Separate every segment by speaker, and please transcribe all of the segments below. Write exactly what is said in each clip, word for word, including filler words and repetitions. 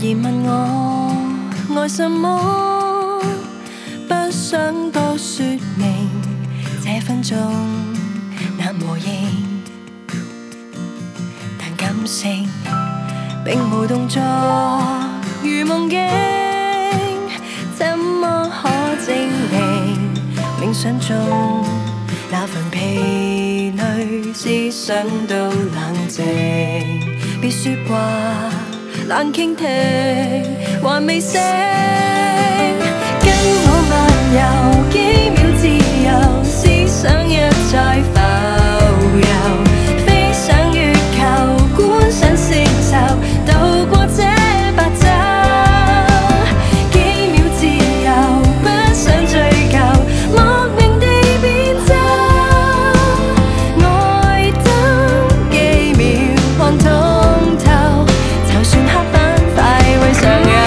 Speaker 1: 疑問我愛什麼，不想多說明，這分鐘難和應，但感性並無動作，如夢境，怎麼可證明？冥想中那份疲累，思想都冷靜，別說話，冷傾聽，還未醒，跟我漫遊幾秒自由，思想一再浮遊，飛上月球，觀賞星宿，渡過這白晝，幾秒自由，不想追究，莫名地變奏，愛燈幾秒看通透，就算黑板快會上揚。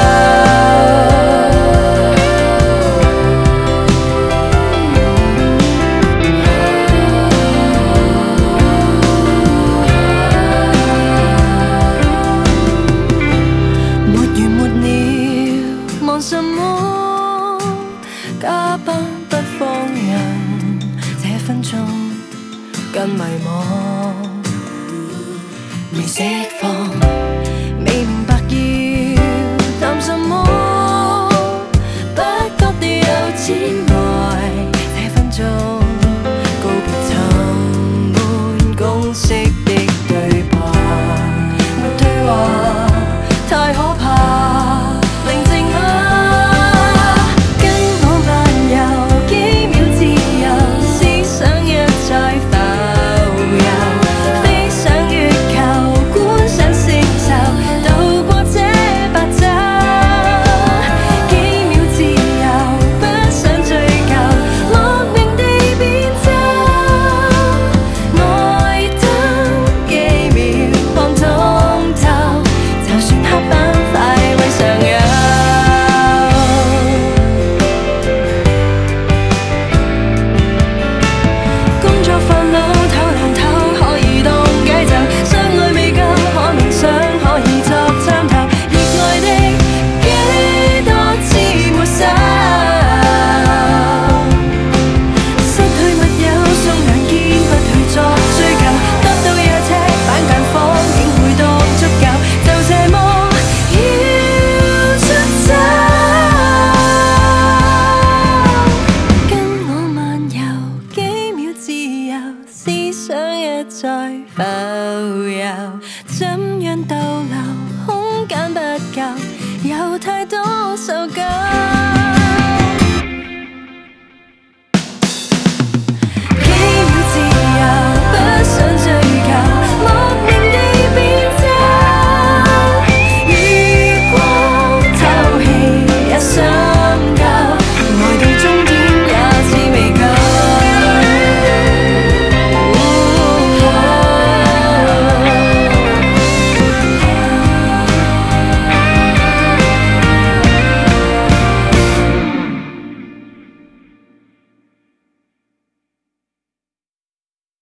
Speaker 1: 望什麼？加班不放人，這分鐘更迷惘，未釋放，未明白要談什麼，不覺地又淺愛，這分鐘告別沉悶公式的對白，沒對話太可怕。再浮遊，怎樣逗留？空間不夠，有太多受夠。